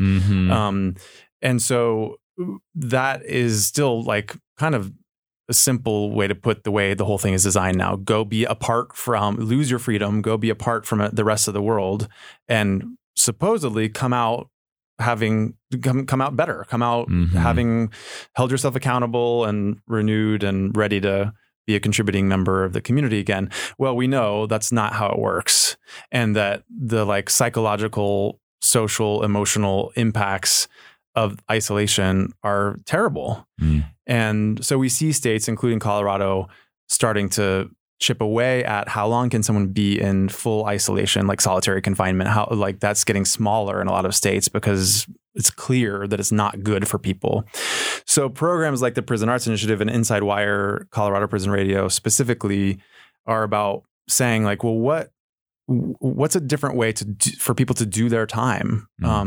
And so that is still like kind of a simple way to put the way the whole thing is designed now. Go be apart from, lose your freedom, go be apart from the rest of the world, and supposedly come out having come out better, having held yourself accountable and renewed and ready to be a contributing member of the community again. Well, we know that's not how it works, and that the like psychological, social, emotional impacts of isolation are terrible. And so we see states, including Colorado, starting to chip away at how long can someone be in full isolation, like solitary confinement, how like that's getting smaller in a lot of states because it's clear that it's not good for people. So programs like the Prison Arts Initiative and Inside Wire, Colorado Prison Radio specifically are about saying like, well, what's a different way for people to do their time?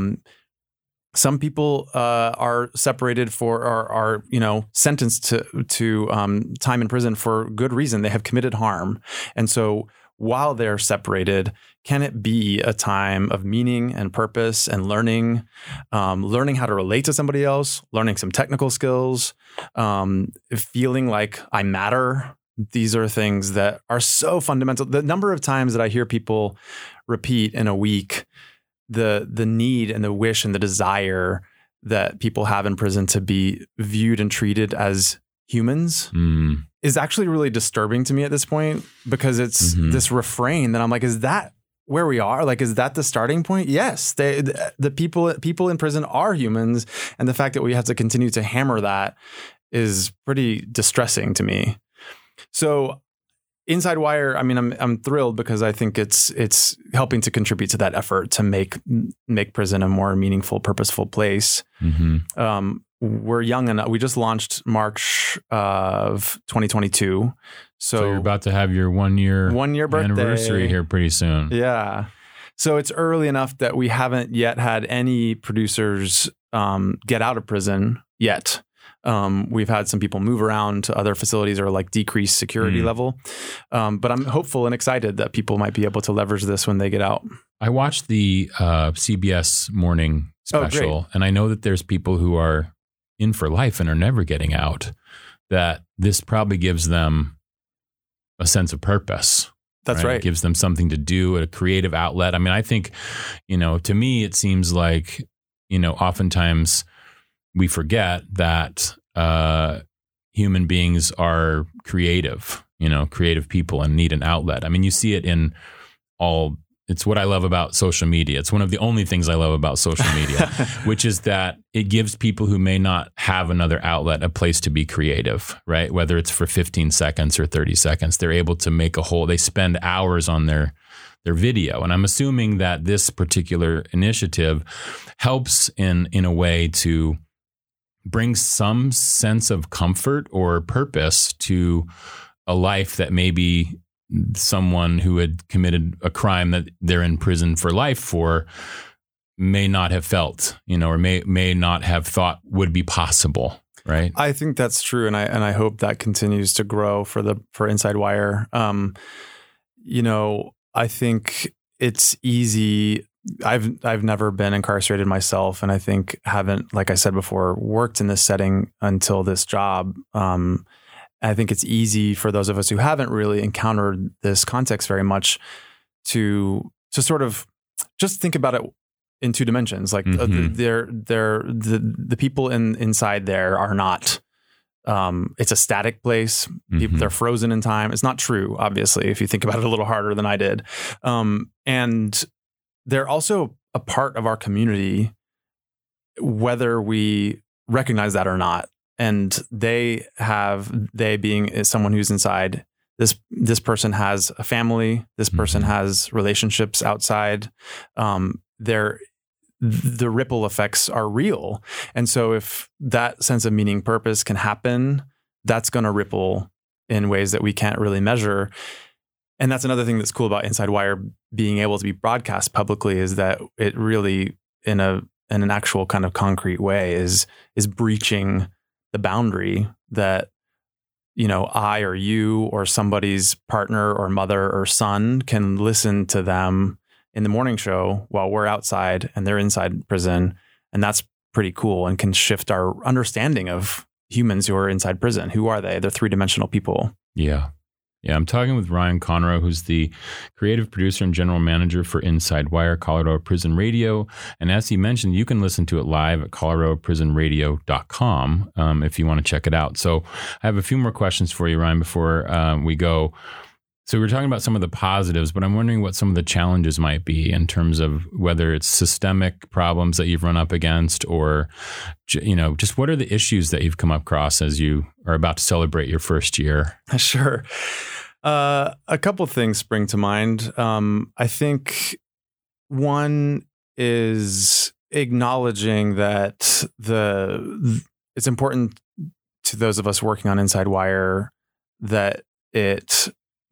Some people are separated are sentenced to time in prison for good reason. They have committed harm. And so while they're separated, can it be a time of meaning and purpose and learning how to relate to somebody else, learning some technical skills, feeling like I matter? These are things that are so fundamental. The number of times that I hear people repeat in a week the need and the wish and the desire that people have in prison to be viewed and treated as humans is actually really disturbing to me at this point, because it's this refrain that I'm like, is that where we are? Like, is that the starting point? Yes, the people in prison are humans, and the fact that we have to continue to hammer that is pretty distressing to me. So Inside Wire, I mean, I'm thrilled because I think it's helping to contribute to that effort to make prison a more meaningful, purposeful place. We're young enough. We just launched March of 2022. So you're about to have your 1 year birthday anniversary here pretty soon. Yeah. So it's early enough that we haven't yet had any producers get out of prison yet. We've had some people move around to other facilities or like decrease security level. But I'm hopeful and excited that people might be able to leverage this when they get out. I watched the CBS morning special, and I know that there's people who are in for life and are never getting out, that this probably gives them a sense of purpose. That's right. It gives them something to do, a creative outlet. I mean, I think, to me, it seems like, oftentimes we forget that human beings are creative people and need an outlet. I mean, you see it in it's what I love about social media. It's one of the only things I love about social media, which is that it gives people who may not have another outlet a place to be creative, right? Whether it's for 15 seconds or 30 seconds, they're able to make they spend hours on their video. And I'm assuming that this particular initiative helps in a way to bring some sense of comfort or purpose to a life that maybe someone who had committed a crime that they're in prison for life for may not have felt, or may not have thought would be possible. Right. I think that's true. And I hope that continues to grow for Inside Wire. I think it's easy. I've never been incarcerated myself, and I think haven't, like I said before, worked in this setting until this job. I think it's easy for those of us who haven't really encountered this context very much to sort of just think about it in two dimensions. Like the people inside there are not. It's a static place. People, they're frozen in time. It's not true, obviously, if you think about it a little harder than I did. And they're also a part of our community, whether we recognize that or not. And they being someone who's inside, this person has a family, this person has relationships outside. The ripple effects are real. And so if that sense of meaning, purpose can happen, that's going to ripple in ways that we can't really measure. And that's another thing that's cool about Inside Wire being able to be broadcast publicly, is that it really, in an actual kind of concrete way, is breaching the boundary that, I or you or somebody's partner or mother or son can listen to them in the morning show while we're outside and they're inside prison. And that's pretty cool and can shift our understanding of humans who are inside prison. Who are they? They're three-dimensional people. Yeah. Yeah, I'm talking with Ryan Conroe, who's the creative producer and general manager for Inside Wire, Colorado Prison Radio. And as he mentioned, you can listen to it live at coloradoprisonradio.com if you want to check it out. So I have a few more questions for you, Ryan, before we go. So we're talking about some of the positives, but I'm wondering what some of the challenges might be in terms of whether it's systemic problems that you've run up against, or, just what are the issues that you've come across as you are about to celebrate your first year? Sure. A couple of things spring to mind. I think one is acknowledging that it's important to those of us working on Inside Wire that it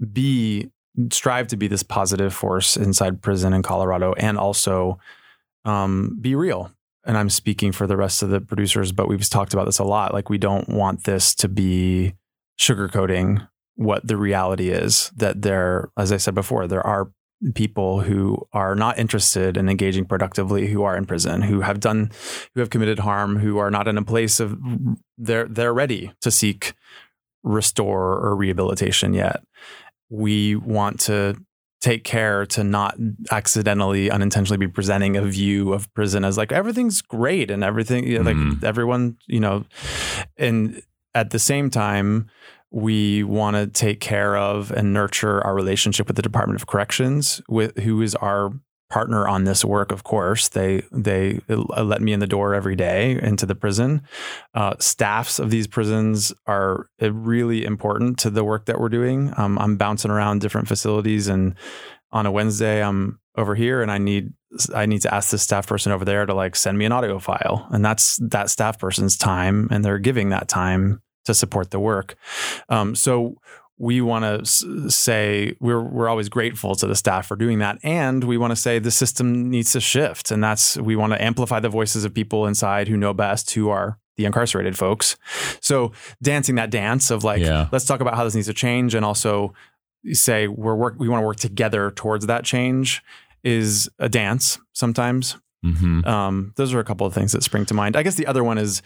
strive to be this positive force inside prison in Colorado, and also be real. And I'm speaking for the rest of the producers, but we've talked about this a lot. Like, we don't want this to be sugarcoating what the reality is, that there, as I said before, there are people who are not interested in engaging productively, who are in prison, who have committed harm, who are not in a place of they're ready to seek restore or rehabilitation yet. We want to take care to not accidentally, unintentionally be presenting a view of prison as like everything's great and everything, like everyone, and at the same time, we want to take care of and nurture our relationship with the Department of Corrections, who is our partner on this work. Of course, they let me in the door every day into the prison. Staffs of these prisons are really important to the work that we're doing. I'm bouncing around different facilities, and on a Wednesday, I'm over here, and I need to ask the staff person over there to like send me an audio file, and that's that staff person's time, and they're giving that time to support the work. So we want to say we're always grateful to the staff for doing that. And we want to say the system needs to shift. And we want to amplify the voices of people inside who know best, who are the incarcerated folks. So dancing that dance of like, let's talk about how this needs to change. And also say we want to work together towards that change is a dance sometimes. Those are a couple of things that spring to mind. I guess the other one is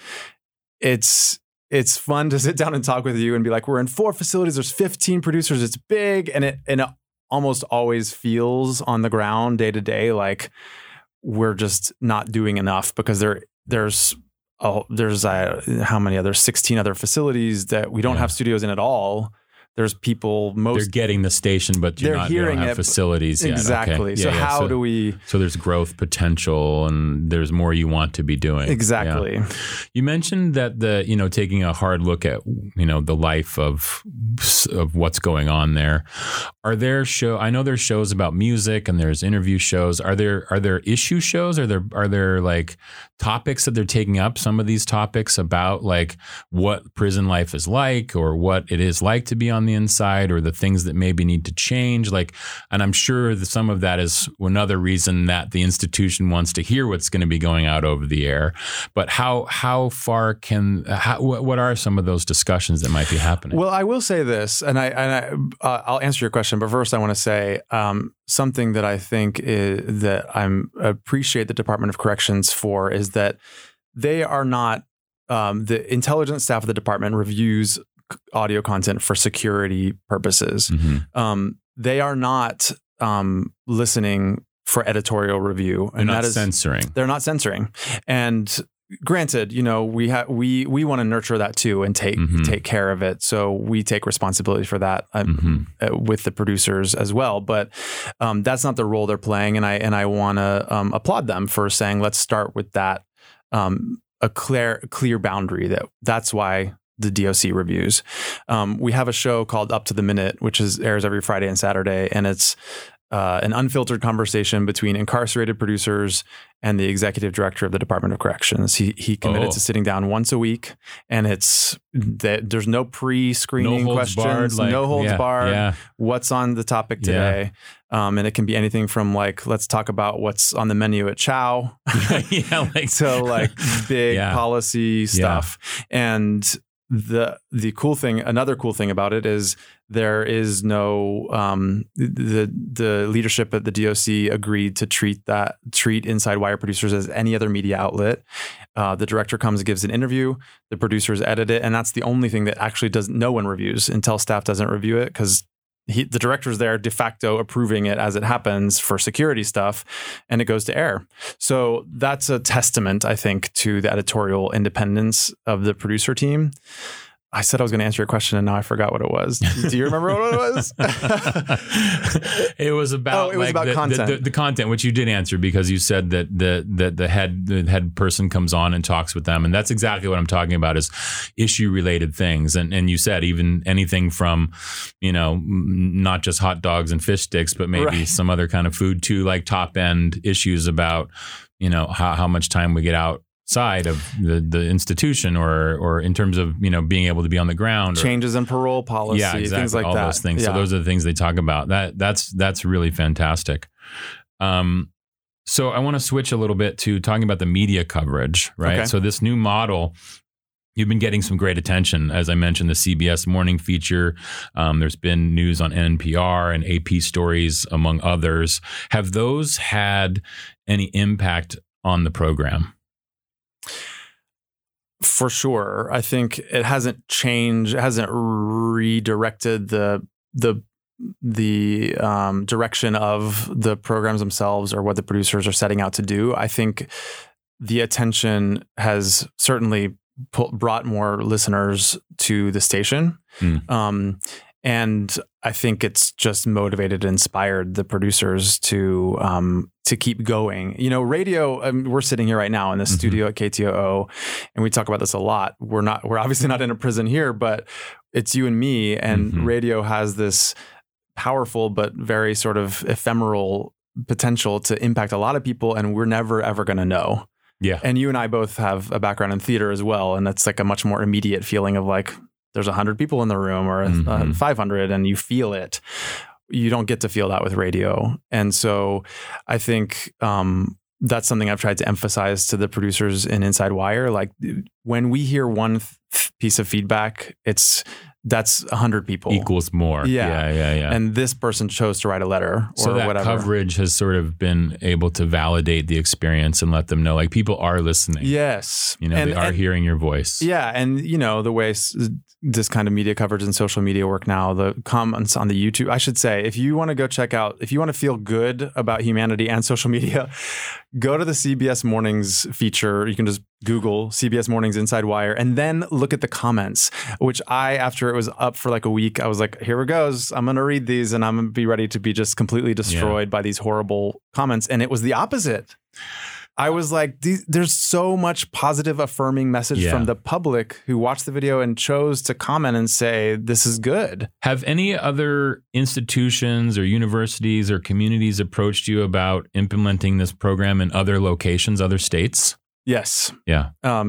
it's fun to sit down and talk with you and be like, we're in 4 facilities. There's 15 producers. It's big. And it almost always feels on the ground day to day like we're just not doing enough, because there's how many other 16 other facilities that we don't have studios in at all. There's people they're getting the station, but they don't have facilities yet. Exactly. Okay. So how do we? So there's growth potential, and there's more you want to be doing. Exactly. Yeah. You mentioned that taking a hard look at the life of what's going on there. Are there I know there's shows about music and there's interview shows. Are there issue shows? Are there like topics that they're taking up? Some of these topics about like what prison life is like, or what it is like to be on the inside, or the things that maybe need to change. And I'm sure that some of that is another reason that the institution wants to hear what's going to be going out over the air. But how far what are some of those discussions that might be happening? Well, I will say this, and I'll answer your question, but first I want to say something that I think that I appreciate the Department of Corrections for is that they are not the intelligence staff of the department reviews audio content for security purposes. They are not listening for editorial review, and they're not censoring. They're not censoring. And granted, we want to nurture that too and take care of it. So we take responsibility for that with the producers as well. But that's not the role they're playing, and I want to applaud them for saying, let's start with that a clear boundary. That's why the DOC reviews. We have a show called Up to the Minute, which airs every Friday and Saturday, and it's an unfiltered conversation between incarcerated producers and the executive director of the Department of Corrections. He committed to sitting down once a week, and there's no pre-screening questions, no holds barred. What's on the topic today? And it can be anything from like, let's talk about what's on the menu at Chow, to like big policy stuff. And another cool thing about it is there is no the leadership at the DOC agreed to treat Inside Wire producers as any other media outlet. The director comes and gives an interview, the producers edit it, and that's the only thing that actually no one reviews until staff doesn't review it, because the director's there de facto approving it as it happens for security stuff, and it goes to air. So that's a testament, I think, to the editorial independence of the producer team. I said I was going to answer your question, and now I forgot what it was. Do you remember what it was? It was about content. The content, which you did answer, because you said that the head person comes on and talks with them, and that's exactly what I'm talking about, is issue related things. And you said even anything from not just hot dogs and fish sticks, but maybe some other kind of food too, like top end issues about how much time we get outside of the institution, or in terms of being able to be on the ground, changes in parole policy, things like all those things. So those are the things they talk about. That's really fantastic. So I want to switch a little bit to talking about the media coverage, right? Okay. So this new model You've been getting some great attention. As I mentioned, the CBS Morning Feature. There's been news on NPR and AP Stories, among others. Have those had any impact on the program? For sure. I think it hasn't changed. It hasn't redirected the direction of the programs themselves or what the producers are setting out to do. I think the attention has certainly brought more listeners to the station. And I think it's just motivated and inspired the producers to keep going. You know, radio, we're sitting here right now in the studio at KTOO, and we talk about this a lot. We're obviously not in a prison here, but it's you and me, and radio has this powerful but very sort of ephemeral potential to impact a lot of people, and we're never ever going to know. Yeah. And you and I both have a background in theater as well, and that's like a much more immediate feeling of like there's 100 people in the room or 500 and you feel it. You don't get to feel that with radio. And so I think that's something I've tried to emphasize to the producers in Inside Wire. Like when we hear one piece of feedback, that's 100 people. Equals more. Yeah. And this person chose to write a letter or so that whatever. Coverage has sort of been able to validate the experience and let them know like people are listening. Yes. You know, they are hearing your voice. Yeah. And you know, the way this kind of media coverage and social media work now, the comments on the YouTube, I should say, if you want to go check out, if you want to feel good about humanity and social media, go to the CBS Mornings feature. You can just Google CBS Mornings Inside Wire and then look at the comments, which after it was up for like a week, I was like, here it goes. I'm going to read these and I'm going to be ready to be just completely destroyed by these horrible comments. And it was the opposite. I was like, there's so much positive, affirming message from the public who watched the video and chose to comment and say, this is good. Have any other institutions or universities or communities approached you about implementing this program in other locations, other states? Yes. Yeah.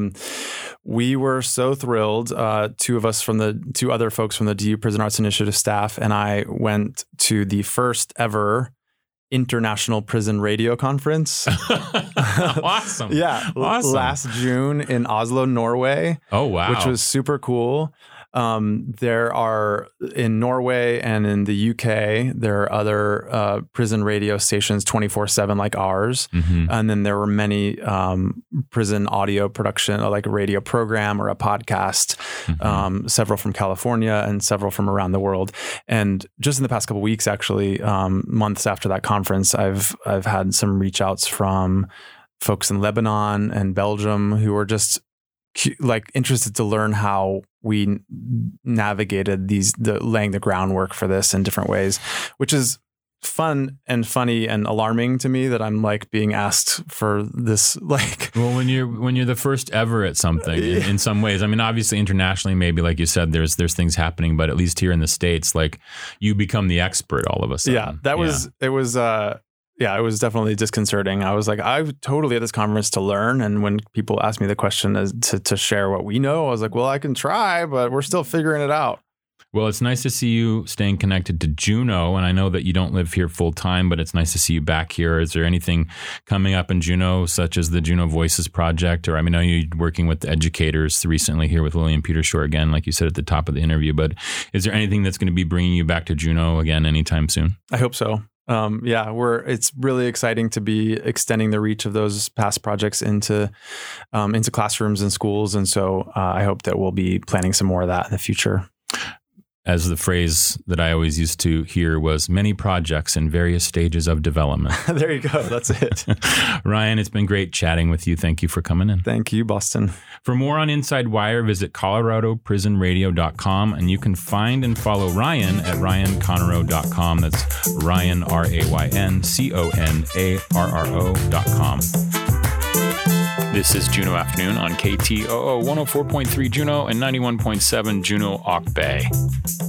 We were so thrilled. Two other folks from the DU Prison Arts Initiative staff and I went to the first ever International Prison Radio Conference. Awesome. Yeah. Awesome. Last June in Oslo, Norway. Oh, wow. Which was super cool. There are in Norway and in the UK, there are other prison radio stations 24/7 like ours. And then there were many prison audio production, like a radio program or a podcast, several from California and several from around the world. And just in the past couple of weeks, actually, months after that conference, I've had some reach outs from folks in Lebanon and Belgium who were just like interested to learn how we navigated laying the groundwork for this in different ways, which is fun and funny and alarming to me that I'm like being asked for this. Like, well, when you're the first ever at something in some ways, I mean, obviously internationally, maybe like you said, there's things happening, but at least here in the States, like you become the expert all of a sudden. Yeah, it was definitely disconcerting. I was like, I'm totally at this conference to learn. And when people ask me the question to share what we know, I was like, well, I can try, but we're still figuring it out. Well, it's nice to see you staying connected to Juneau. And I know that you don't live here full time, but it's nice to see you back here. Is there anything coming up in Juneau, such as the Juneau Voices Project? Or I mean, I know you're working with educators recently here with Lillian Petershaw again, like you said at the top of the interview. But is there anything that's going to be bringing you back to Juneau again anytime soon? I hope so. It's really exciting to be extending the reach of those past projects into classrooms and schools. And so I hope that we'll be planning some more of that in the future. As the phrase that I always used to hear was many projects in various stages of development. There you go. That's it. Ryan, it's been great chatting with you. Thank you for coming in. Thank you, Boston. For more on Inside Wire, visit coloradoprisonradio.com, and you can find and follow Ryan at ryanconarro.com. That's Ryan, RyanConarro.com. This is Juneau Afternoon on KTOO 104.3 Juneau and 91.7 Juneau Ock Bay.